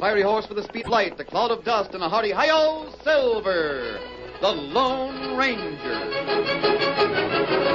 fiery horse with a speed light, a cloud of dust, and a hearty hi-yo, Silver, the Lone Ranger.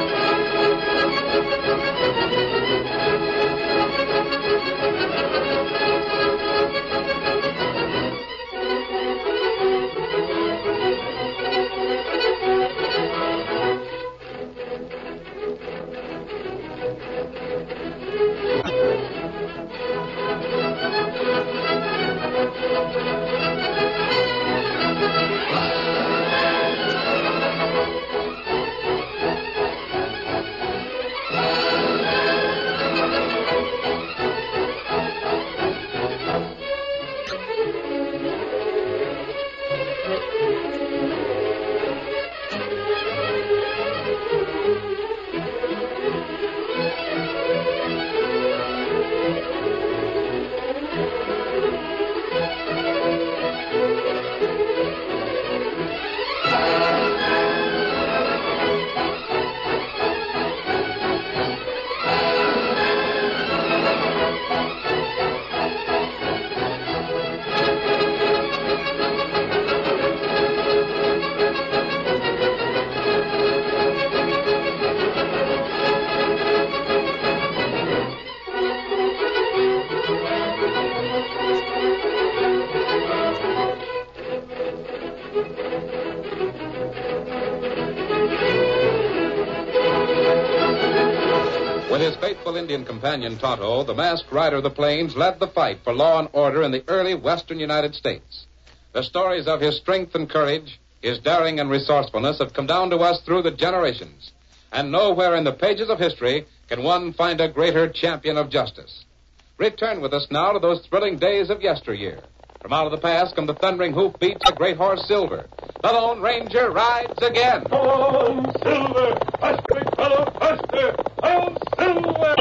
With his faithful Indian companion, Tonto, the masked rider of the plains led the fight for law and order in the early western United States. The stories of his strength and courage, his daring and resourcefulness have come down to us through the generations. And nowhere in the pages of history can one find a greater champion of justice. Return with us now to those thrilling days of yesteryear. From out of the past come the thundering hoofbeats of great horse Silver. The Lone Ranger rides again. On, Silver! Hush, big fellow, faster! On, Silver!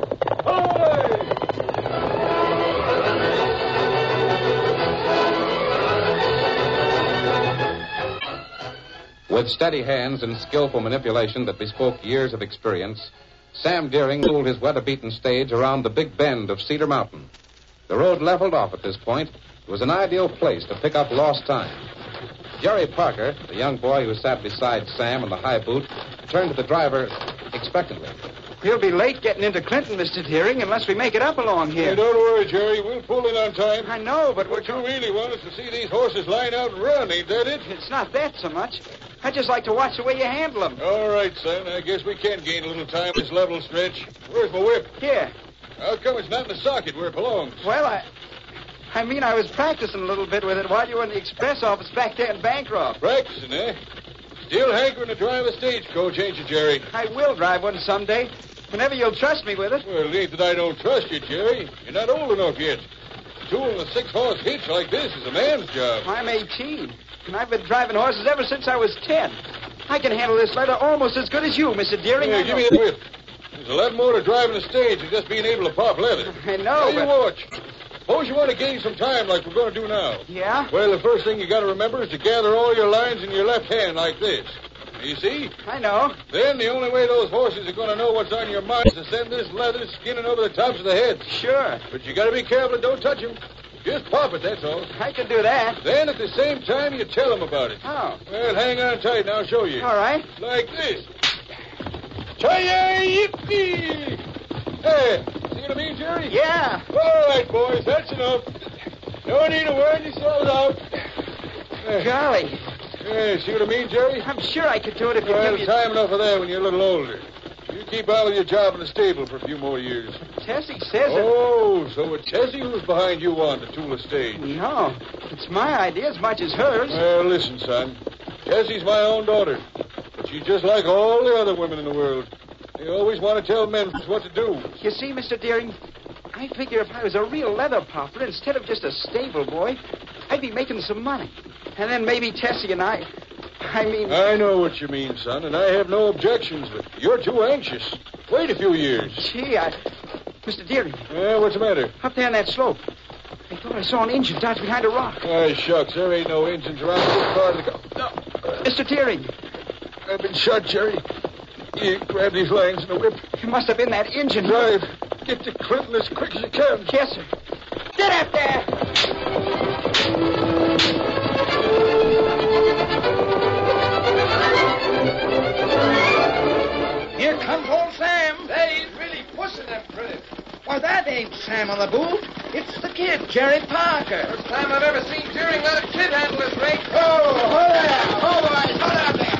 Away! With steady hands and skillful manipulation that bespoke years of experience, Sam Deering ruled his weather-beaten stage around the big bend of Cedar Mountain. The road leveled off at this point. It was an ideal place to pick up lost time. Jerry Parker, the young boy who sat beside Sam in the high boot, turned to the driver expectantly. We'll be late getting into Clinton, Mr. Deering, unless we make it up along here. Hey, don't worry, Jerry. We'll pull in on time. I know, but What you really want is to see these horses line out and run, ain't that it? It's not that so much. I just like to watch the way you handle them. All right, son. I guess we can gain a little time this level stretch. Where's my whip? Here. How come it's not in the socket where it belongs? Well, I was practicing a little bit with it while you were in the express office back there in Bancroft. Practicing, eh? Still hankering to drive a stagecoach, ain't you, Jerry? I will drive one someday, whenever you'll trust me with it. Well, it ain't that I don't trust you, Jerry. You're not old enough yet. Tooling a 6-horse hitch like this is a man's job. I'm 18, and I've been driving horses ever since I was 10. I can handle this leather almost as good as you, Mr. Deering. Here, give me the whip. There's a lot more to driving a stage than just being able to pop leather. I know, Now, you but... watch. Suppose you want to gain some time like we're going to do now. Yeah? Well, the first thing you got to remember is to gather all your lines in your left hand like this. You see? I know. Then the only way those horses are going to know what's on your mind is to send this leather skinning over the tops of the heads. Sure. But you got to be careful and don't touch them. Just pop it, that's all. I can do that. Then at the same time, you tell them about it. Oh. Well, hang on tight and I'll show you. All right. Like this. Chi-yi-yi-yi. Hey, see what I mean, Jerry? Yeah. All right, boys, that's enough. No need to wear any soles out. Golly. Yeah, see what I mean, Jerry? I'm sure I could do it if you Well, give me... time enough of that when you're a little older. You keep out with your job in the stable for a few more years. Tessie says it. Oh, so it's Tessie who's behind you on the tool stage. No, it's my idea as much as hers. Well, listen, son. Tessie's my own daughter. But she's just like all the other women in the world. They always want to tell men what to do. You see, Mr. Deering, I figure if I was a real leather popper instead of just a stable boy, I'd be making some money. And then maybe Tessie and I know what you mean, son, and I have no objections, but you're too anxious. Wait a few years. Gee, Mr. Deering. Yeah, what's the matter? Up there on that slope. I thought I saw an engine dodge behind a rock. Oh, shucks, there ain't no engines around this part of the... No. Mr. Deering. I've been shot, Jerry. You grab these lines and a whip. It must have been that engine. Drive. Get to Clinton as quick as you can. Yes, sir. Get up there! Here comes old Sam. Say, he's really pushing them critters. Why, that ain't Sam on the boot. It's the kid, Jerry Parker. First time I've ever seen Deering let a kid handle his rig. Oh, hold there. Oh, boys, hold out there.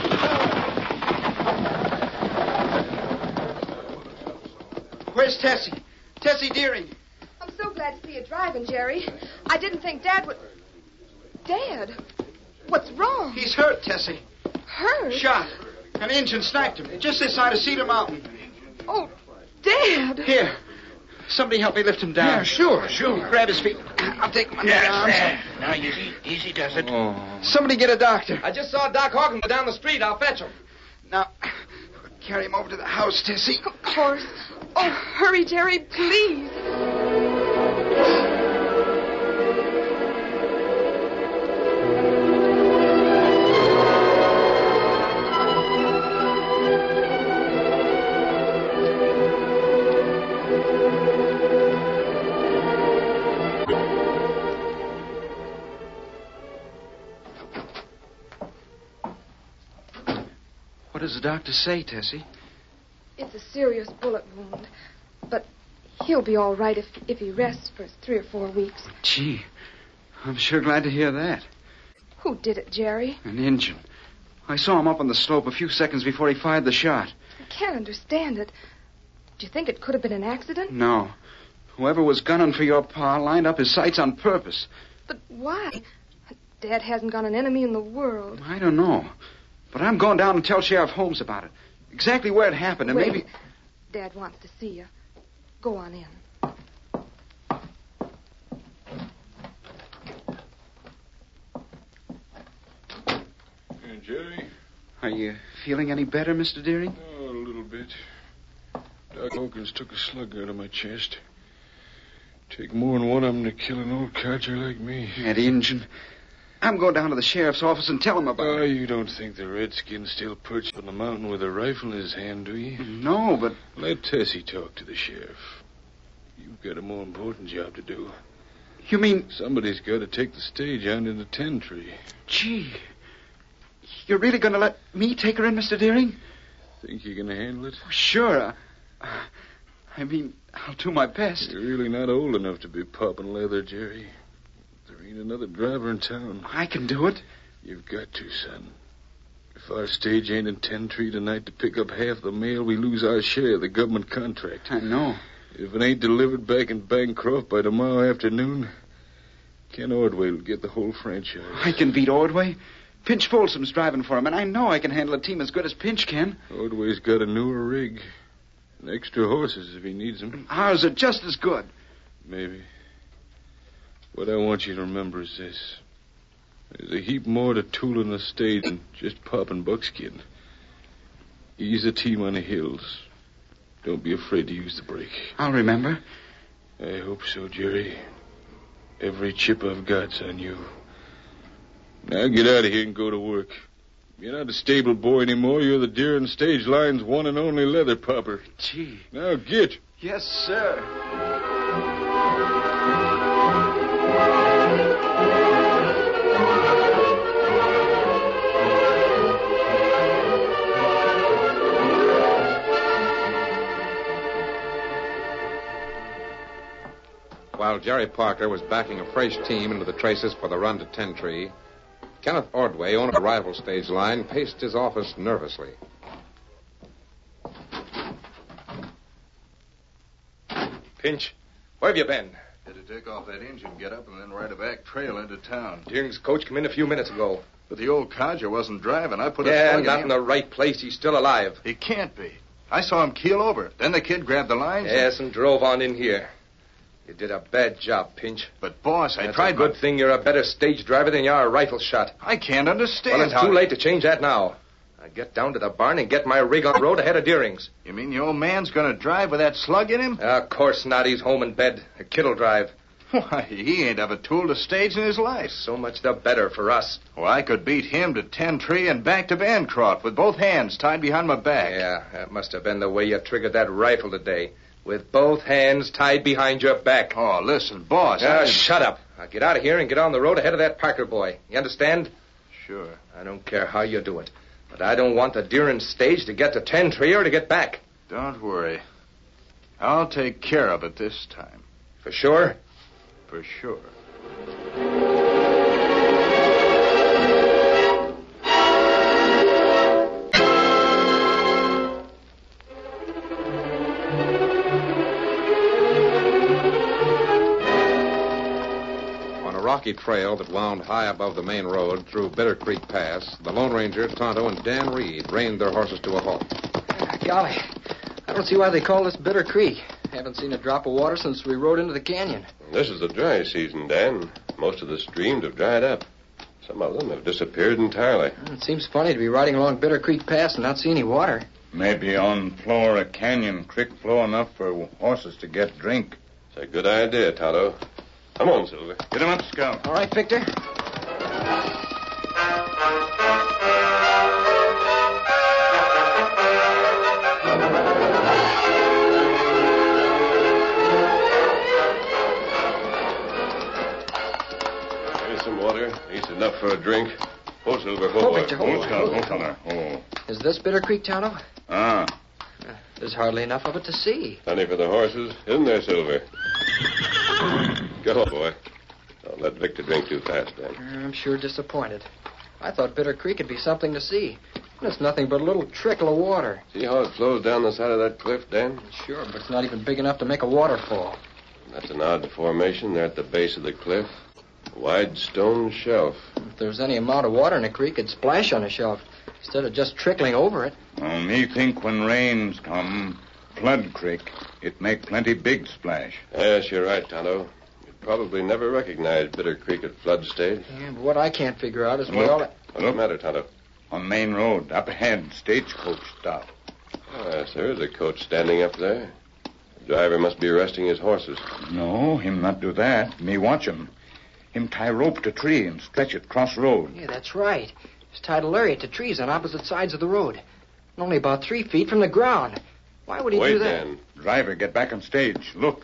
Oh. Where's Tessie? Tessie Deering. I'm so glad to see you driving, Jerry. I didn't think Dad would... Dad? What's wrong? He's hurt, Tessie. Hurt? Shot. An Injun sniped him. Just this side of Cedar Mountain. Oh, Dad. Here. Somebody help me lift him down. Yeah, sure. Grab his feet. I'll take him under the arms. Now, easy does it. Somebody get a doctor. I just saw Doc Hawkins go down the street. I'll fetch him. Now, carry him over to the house, Tessie. Of course. Oh, hurry, Jerry, please. What does the doctor say, Tessie? It's a serious bullet wound. But he'll be all right if he rests for 3 or 4 weeks. Gee, I'm sure glad to hear that. Who did it, Jerry? An Injun. I saw him up on the slope a few seconds before he fired the shot. I can't understand it. Do you think it could have been an accident? No. Whoever was gunning for your pa lined up his sights on purpose. But why? Dad hasn't got an enemy in the world. I don't know. But I'm going down and tell Sheriff Holmes about it. Exactly where it happened, and Wait. maybe... Dad wants to see you. Go on in. Hey, Jerry. Are you feeling any better, Mr. Deering? Oh, a little bit. Doc Hawkins took a slug out of my chest. Take more than one of them to kill an old codger like me. That Injun. I'm going down to the sheriff's office and tell him about Oh, it. you don't think the redskin's still perched on the mountain with a rifle in his hand, do you? No, but... Let Tessie talk to the sheriff. You've got a more important job to do. You mean... Somebody's got to take the stage out into Ten-Tree. Gee. You're really going to let me take her in, Mr. Deering? Think you can handle it? Sure. I mean, I'll do my best. You're really not old enough to be popping leather, Jerry. There ain't another driver in town. I can do it. You've got to, son. If our stage ain't in Ten-Tree tonight to pick up half the mail, we lose our share of the government contract. I know. If it ain't delivered back in Bancroft by tomorrow afternoon, Ken Ordway will get the whole franchise. I can beat Ordway. Pinch Folsom's driving for him, and I know I can handle a team as good as Pinch can. Ordway's got a newer rig. And extra horses if he needs them. Ours are just as good. Maybe. What I want you to remember is this. There's a heap more to tooling the stage than just popping buckskin. Ease a team on the hills. Don't be afraid to use the brake. I'll remember. I hope so, Jerry. Every chip I've got's on you. Now get out of here and go to work. You're not a stable boy anymore. You're the Deering Stage Line's one and only leather popper. Gee. Now get. Yes, sir. While Jerry Parker was backing a fresh team into the traces for the run to Ten-Tree, Kenneth Ordway, owner of the rival stage line, paced his office nervously. Pinch, where have you been? Had to take off that engine, get up, and then ride a back trail into town. Deering's coach came in a few minutes ago. But the old codger wasn't driving. I put a Yeah, slug not in in him. the right place. He's still alive. He can't be. I saw him keel over. Then the kid grabbed the lines. Yes, and drove on in here. You did a bad job, Pinch. But, boss, I That's tried... a good thing you're a better stage driver than you are a rifle shot. I can't understand Well, it's how... too late to change that now. I get down to the barn and get my rig on the road ahead of Deering's. You mean the old man's going to drive with that slug in him? Of course not. He's home in bed. A kid'll drive. Why, he ain't have a tool to stage in his life. So much the better for us. Well, I could beat him to Ten-Tree and back to Bancroft with both hands tied behind my back. Yeah, that must have been the way you triggered that rifle today. With both hands tied behind your back. Oh, listen, boss. Shut up. I'll get out of here and get on the road ahead of that Parker boy. You understand? Sure. I don't care how you do it. But I don't want the Deering stage to get to 10 Tree or to get back. Don't worry. I'll take care of it this time. For sure? For sure. On a rocky trail that wound high above the main road through Bitter Creek Pass, the Lone Ranger, Tonto, and Dan Reed reined their horses to a halt. Golly, I don't see why they call this Bitter Creek. Haven't seen a drop of water since we rode into the canyon. This is the dry season, Dan. Most of the streams have dried up. Some of them have disappeared entirely. It seems funny to be riding along Bitter Creek Pass and not see any water. Maybe on floor a canyon creek flow enough for horses to get drink. It's a good idea, Tonto. Come on, Silver. Get him up, Scout. All right, Victor. Here's some water. At least enough for a drink. Hold, Silver. Hold, Victor. Hold, Scout. Hold, fella. Hold. Is this Bitter Creek, Tonto? Ah. There's hardly enough of it to see. Plenty for the horses. Isn't there, Silver? Go, boy. Don't let Victor drink too fast, Dan. I'm sure disappointed. I thought Bitter Creek would be something to see. It's nothing but a little trickle of water. See how it flows down the side of that cliff, Dan? Sure, but it's not even big enough to make a waterfall. That's an odd formation there at the base of the cliff. A wide stone shelf. If there was any amount of water in the creek, it'd splash on the shelf instead of just trickling over it. Well, me think when rains come, flood creek, it make plenty big splash. Yes, you're right, Tonto. You'd probably never recognize Bitter Creek at flood stage. Yeah, but what I can't figure out is where all that... What's the matter, Tonto? On main road, up ahead, stagecoach stop. Oh, yes, there is a coach standing up there. The driver must be resting his horses. No, him not do that. Me watch him. Him tie rope to tree and stretch it cross road. Yeah, that's right. He's tied a lariat to trees on opposite sides of the road. And only about 3 feet from the ground. Why would he do that? Dan. Driver, get back on stage. Look.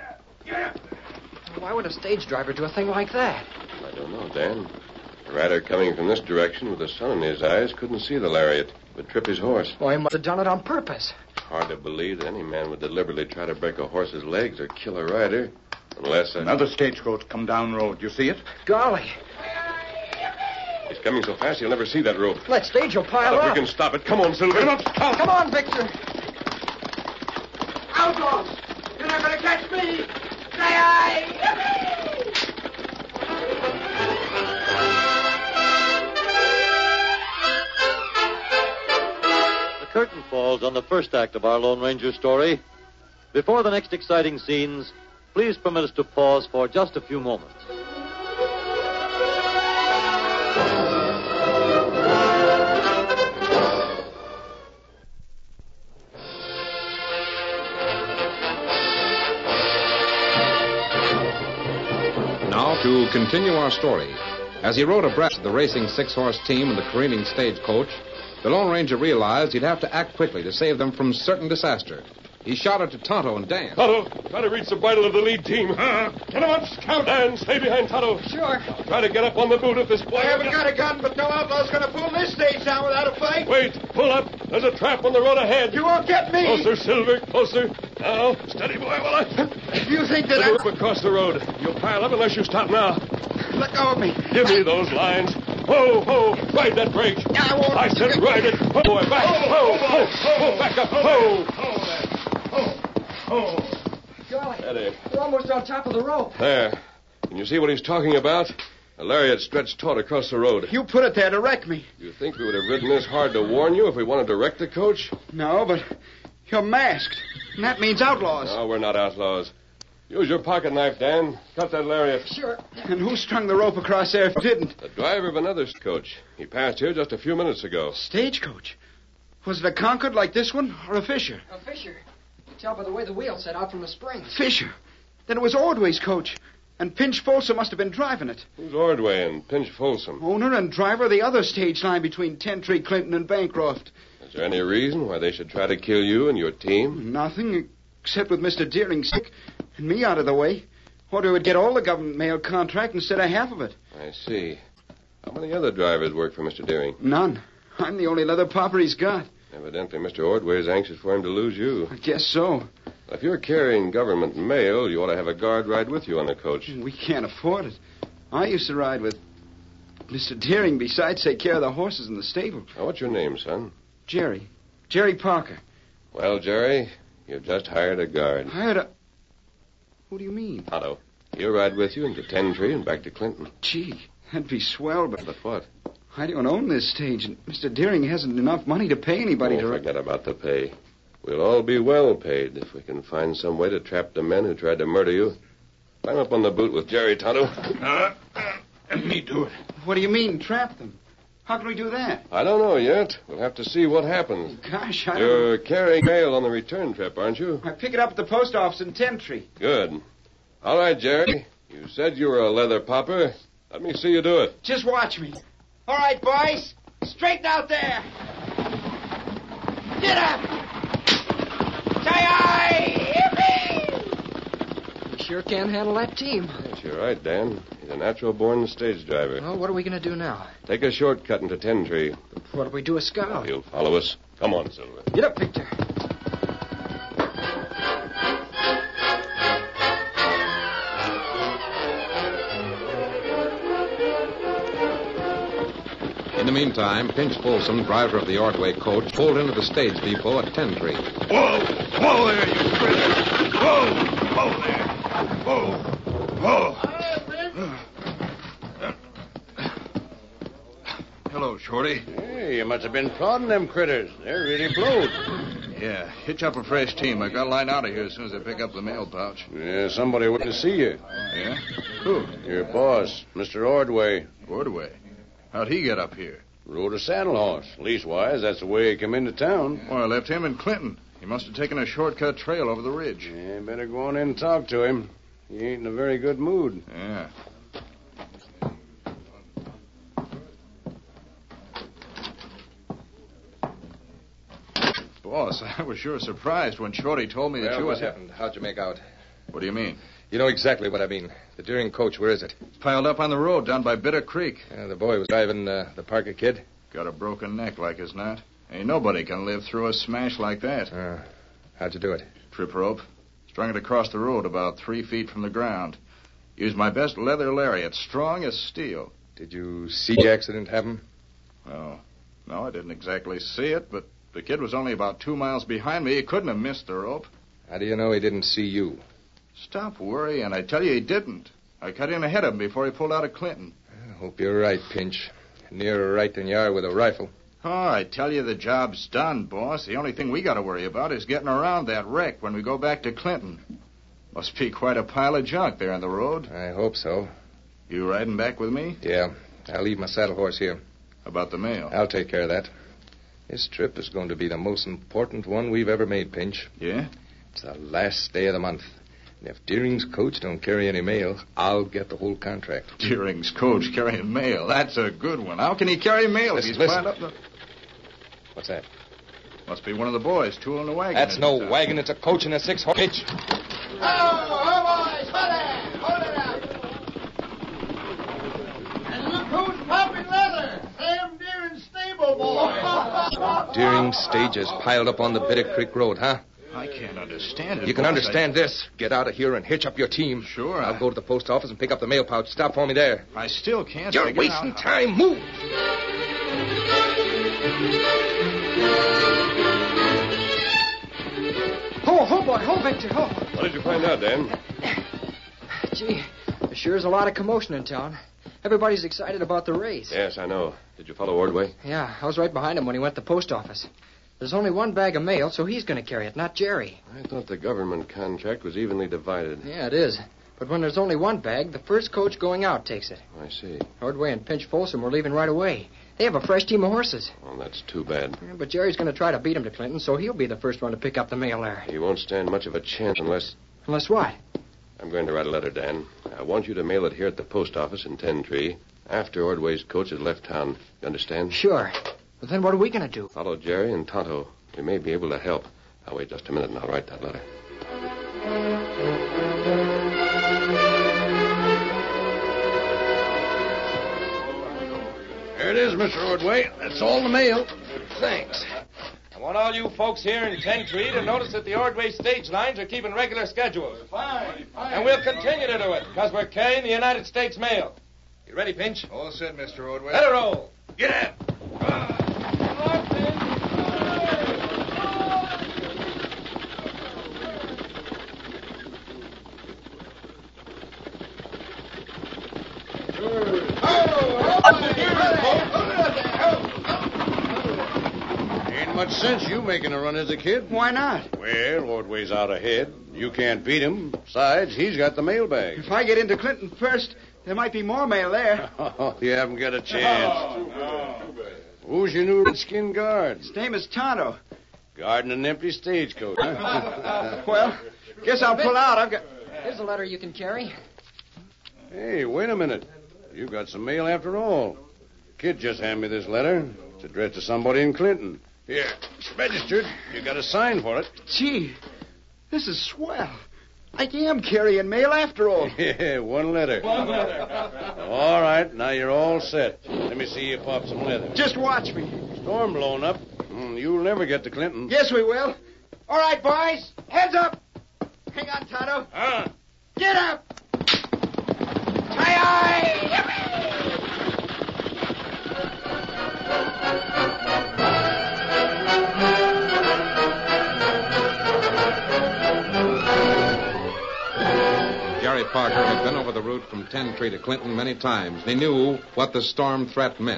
Why would a stage driver do a thing like that? I don't know, Dan. The rider coming from this direction with the sun in his eyes couldn't see the lariat. Would trip his horse. Well, he must have done it on purpose. Hard to believe that any man would deliberately try to break a horse's legs or kill a rider. Unless... Another stagecoach come down road. You see it? Golly. He's coming so fast he'll never see that rope. That stage will pile If up. we can stop it. Come on, Silver. Get up, Scout. Come on, Victor. Outlaws! You're not going to catch me! The curtain falls on the first act of our Lone Ranger story. Before the next exciting scenes, please permit us to pause for just a few moments. Now, to continue our story. As he rode abreast of the racing 6-horse team and the careening stagecoach, the Lone Ranger realized he'd have to act quickly to save them from certain disaster. He shouted to Tonto and Dan. Tonto, try to reach the bridle of the lead team. Get him up, Scout. Dan, stay behind Tonto. Sure. Try to get up on the boot if this boy... I haven't got a gun, but no outlaw's going to pull this stage down without a fight. Wait, pull up. There's a trap on the road ahead. You won't get me. Closer, Silver, closer. Now, steady, boy, while I... You think that Look across the road. You'll pile up unless you stop now. Let go of me. Give me those lines. Ho, ho, ride that brake. I won't. I said ride it. Ho, boy, back. Ho, ho, ho, back up. Ho. Golly. Steady. We're almost on top of the rope. There. Can you see what he's talking about? A lariat stretched taut across the road. You put it there to wreck me. You think we would have ridden this hard to warn you if we wanted to wreck the coach? No, but you're masked. And that means outlaws. No, we're not outlaws. Use your pocket knife, Dan. Cut that lariat. Sure. And who strung the rope across there if you didn't? The driver of another coach. He passed here just a few minutes ago. Stagecoach. Was it a Concord like this one or a Fisher? A Fisher. You tell by the way the wheel set out from the springs. Fisher. Then it was Ordway's coach. And Pinch Folsom must have been driving it. Who's Ordway and Pinch Folsom? Owner and driver of the other stage line between Tentree, Clinton, and Bancroft. Is there any reason why they should try to kill you and your team? Nothing, except with Mr. Deering sick and me out of the way. Ordway would get all the government mail contract instead of half of it. I see. How many other drivers work for Mr. Deering? None. I'm the only leather popper he's got. Evidently, Mr. Ordway is anxious for him to lose you. I guess so. If you're carrying government mail, you ought to have a guard ride with you on the coach. We can't afford it. I used to ride with Mr. Deering, besides take care of the horses in the stable. Now, what's your name, son? Jerry. Jerry Parker. Well, Jerry, you've just hired a guard. Hired a... What do you mean? Otto. He'll ride with you into Ten Tree and back to Clinton. Gee, that'd be swell, but... But what? I don't own this stage, and Mr. Deering hasn't enough money to pay anybody to... Forget about the pay. We'll all be well paid if we can find some way to trap the men who tried to murder you. Climb up on the boot with Jerry, Tonto. Let me do it. What do you mean, trap them? How can we do that? I don't know yet. We'll have to see what happens. Gosh, I don't... You're carrying mail on the return trip, aren't you? I pick it up at the post office in Ten Tree. Good. All right, Jerry. You said you were a leather popper. Let me see you do it. Just watch me. All right, boys. Straighten out there. Get up! You sure can handle that team. Yes, you're right, Dan. He's a natural-born stage driver. Well, what are we going to do now? Take a shortcut into Ten Tree. What if we do a scout? He'll follow us. Come on, Silver. Get up, Victor. In the meantime, Pinch Folsom, driver of the Ordway coach, pulled into the stage depot at Ten Tree. Whoa! Whoa there, you critter! Whoa! Whoa there! Whoa! Whoa! Hello, Shorty. Hey, you must have been prodding them critters. They're really blowed. Yeah, hitch up a fresh team. I got to line out of here as soon as I pick up the mail pouch. Yeah, somebody went to see you. Yeah? Who? Your boss, Mr. Ordway. Ordway? How'd he get up here? Rode a saddle horse. Leastwise, that's the way he come into town. Well, I left him in Clinton. He must have taken a shortcut trail over the ridge. Yeah, better go on in and talk to him. He ain't in a very good mood. Yeah. Boss, I was sure surprised when Shorty told me that you what was... happened? How'd you make out? What do you mean? You know exactly what I mean. The Deering coach, where is it? Piled up on the road down by Bitter Creek. The boy was driving the Parker kid. Got a broken neck like as not. Ain't nobody can live through a smash like that. How'd you do it? Trip rope. Strung it across the road about 3 feet from the ground. Used my best leather lariat, strong as steel. Did you see the accident happen? Well, no, I didn't exactly see it, but the kid was only about 2 miles behind me. He couldn't have missed the rope. How do you know he didn't see you? Stop worrying. I tell you he didn't. I cut in ahead of him before he pulled out of Clinton. I hope you're right, Pinch. Nearer right than you are with a rifle. Oh, I tell you the job's done, boss. The only thing we got to worry about is getting around that wreck when we go back to Clinton. Must be quite a pile of junk there on the road. I hope so. You riding back with me? Yeah. I'll leave my saddle horse here. About the mail? I'll take care of that. This trip is going to be the most important one we've ever made, Pinch. Yeah? It's the last day of the month. And if Deering's coach don't carry any mail, I'll get the whole contract. Deering's coach carrying mail? That's a good one. How can he carry mail if he's piled up the... What's that? Must be one of the boys tooling the wagon. That's no wagon. It's a coach and a 6-horse. Pinch. Oh, boys, hold it up. And look who's popping leather. Sam Deering's stable boy. Deering's stage is piled up on the Bitter Creek Road, huh? I can't understand it. You can understand this. Get out of here and hitch up your team. Sure. I'll go to the post office and pick up the mail pouch. Stop for me there. I still can't. You're wasting time. Move. Ho, boy, ho, Victor, ho. What did you find out, Dan? Gee, there sure is a lot of commotion in town. Everybody's excited about the race. Yes, I know. Did you follow Ordway? Yeah, I was right behind him when he went to the post office. There's only one bag of mail, so he's going to carry it, not Jerry. I thought the government contract was evenly divided. Yeah, it is. But when there's only one bag, the first coach going out takes it. I see. Ordway and Pinch Folsom were leaving right away. They have a fresh team of horses. Well, that's too bad. Yeah, but Jerry's going to try to beat him to Clinton, so he'll be the first one to pick up the mail there. He won't stand much of a chance unless... Unless what? I'm going to write a letter, Dan. I want you to mail it here at the post office in Ten Tree after Ordway's coach has left town. You understand? Sure. But then what are we going to do? Follow Jerry and Tonto. We may be able to help. I'll wait just a minute and I'll write that letter. is, Mr. Ordway. That's all the mail. Thanks. I want all you folks here in 10 Tree to notice that the Ordway stage lines are keeping regular schedules. Fine. And we'll continue to do it, because we're carrying the United States mail. You ready, Pinch? All set, Mr. Ordway. Let her roll. Get out. Ain't much sense you making a run as a kid. Why not? Well, Ordway's out ahead. You can't beat him. Besides, he's got the mailbag. If I get into Clinton first, there might be more mail there. Oh, you haven't got a chance. Who's your new redskin guard? His name is Tonto. Guarding an empty stagecoach, huh? Well, guess I'll pull out. I've got... Here's a letter you can carry. Hey, wait a minute. You've got some mail after all. Kid just handed me this letter. It's addressed to somebody in Clinton. Here, it's registered. You got a sign for it. Gee, this is swell. I am carrying mail after all. Yeah, one letter. All right, now you're all set. Let me see you pop some leather. Just watch me. Storm blowing up. You'll never get to Clinton. Yes, we will. All right, boys. Heads up. Hang on, Tonto. Get up. Jerry Parker had been over the route from 10 Tree to Clinton many times, and he knew what the storm threat meant.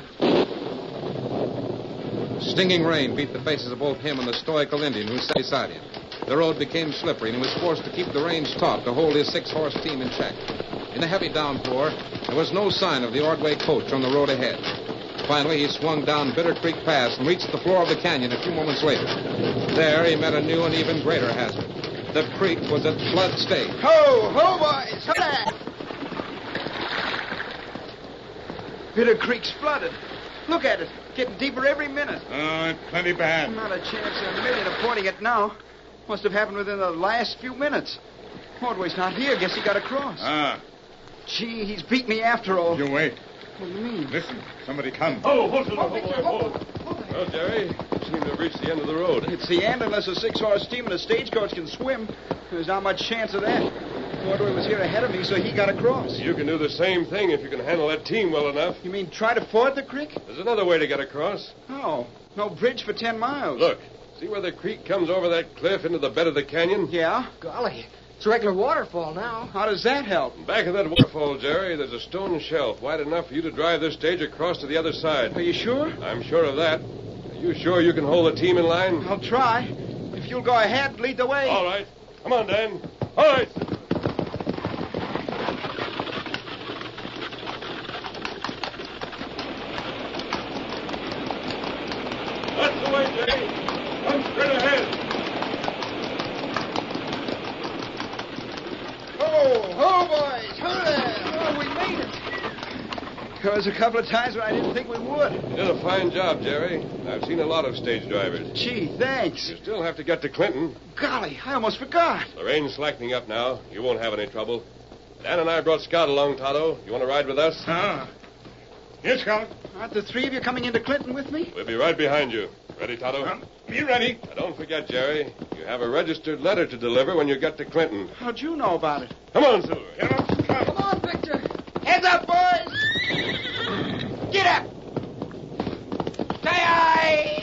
Stinging rain beat the faces of both him and the stoical Indian who sat beside him. The road became slippery, and he was forced to keep the reins taut to hold his 6-horse team in check. In the heavy downpour, there was no sign of the Ordway coach on the road ahead. Finally, he swung down Bitter Creek Pass and reached the floor of the canyon a few moments later. There, he met a new and even greater hazard. The creek was at flood stage. Ho, ho, boys. Ho there. Bitter Creek's flooded. Look at it. Getting deeper every minute. Oh, plenty bad. Not a chance in a million of fording it now. Must have happened within the last few minutes. Ordway's not here. Guess he got across. Gee, he's beat me after all. You wait. What do you mean? Listen, somebody comes. Well, Jerry, you seem to have reached the end of the road. It's the end unless a 6-horse team and a stagecoach can swim. There's not much chance of that. Ordway was here ahead of me, so he got across. You can do the same thing if you can handle that team well enough. You mean try to ford the creek? There's another way to get across. Oh, no bridge for 10 miles. Look, see where the creek comes over that cliff into the bed of the canyon? Yeah? Golly, it's a regular waterfall now. How does that help? Back of that waterfall, Jerry, there's a stone shelf wide enough for you to drive this stage across to the other side. Are you sure? I'm sure of that. Are you sure you can hold the team in line? I'll try. If you'll go ahead, lead the way. All right. Come on, Dan. All right. That's the way, Jerry. Come straight ahead. Ho, boys. Ho there. Oh, we made it. There was a couple of times when I didn't think we would. You did a fine job, Jerry. I've seen a lot of stage drivers. Gee, thanks. You still have to get to Clinton. Golly, I almost forgot. The rain's slackening up now. You won't have any trouble. Dan and I brought Scout along, Tonto. You want to ride with us? Here, Scout. Aren't the three of you coming into Clinton with me? We'll be right behind you. Ready, Tonto? Be ready. Now, don't forget, Jerry. You have a registered letter to deliver when you get to Clinton. How'd you know about it? Come on, Silver. Come on, Victor. Heads up, boys. Get up. Aye,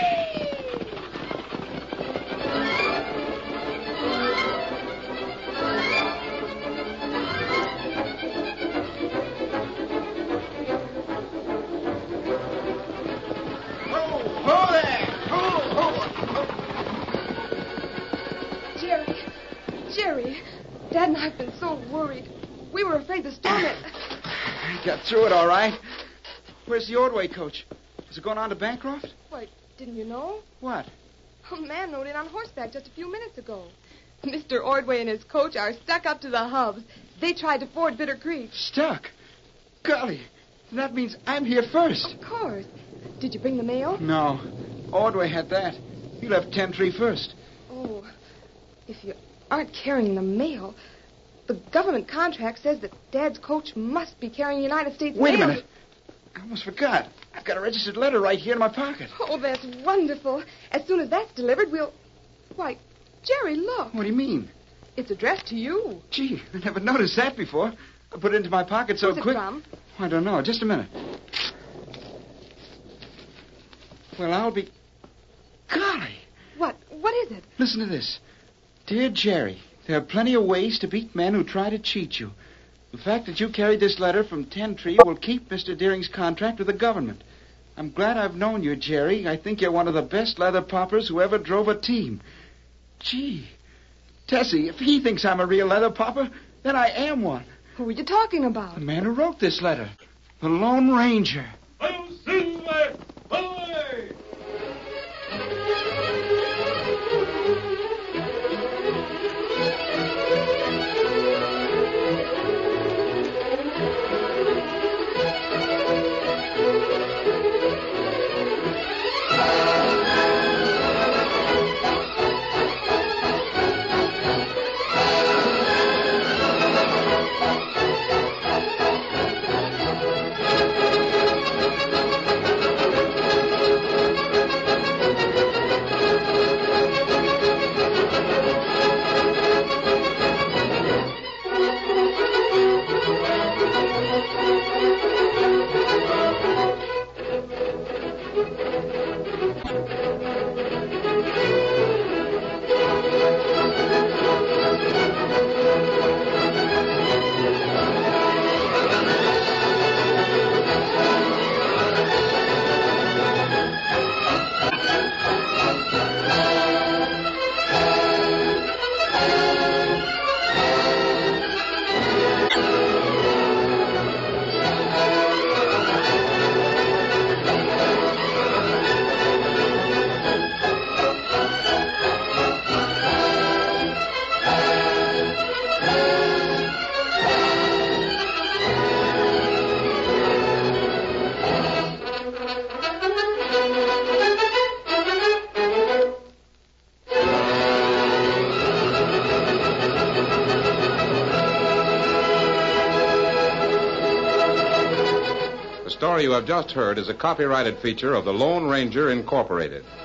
Jerry, Dad and I have been so worried. We were afraid the storm had... I got through it all right. Where's the Ordway coach? Is it going on to Bancroft? Why, didn't you know? What? A man rode in on horseback just a few minutes ago. Mr. Ordway and his coach are stuck up to the hubs. They tried to ford Bitter Creek. Stuck? Golly, that means I'm here first. Of course. Did you bring the mail? No. Ordway had that. He left 10 Tree first. Oh, if you aren't carrying the mail, the government contract says that Dad's coach must be carrying United States mail. Wait a minute. I almost forgot. I've got a registered letter right here in my pocket. Oh, that's wonderful. As soon as that's delivered, we'll... Why, Jerry, look. What do you mean? It's addressed to you. Gee, I never noticed that before. I put it into my pocket so Who's quick. it from? I don't know. Just a minute. Well, I'll be... Golly! What is it? Listen to this. Dear Jerry, there are plenty of ways to beat men who try to cheat you. The fact that you carried this letter from Tentree will keep Mr. Deering's contract with the government. I'm glad I've known you, Jerry. I think you're one of the best leather poppers who ever drove a team. Gee, Tessie, if he thinks I'm a real leather popper, then I am one. Who are you talking about? The man who wrote this letter. The Lone Ranger. Oh, Silver! Away! The story you have just heard is a copyrighted feature of the Lone Ranger Incorporated.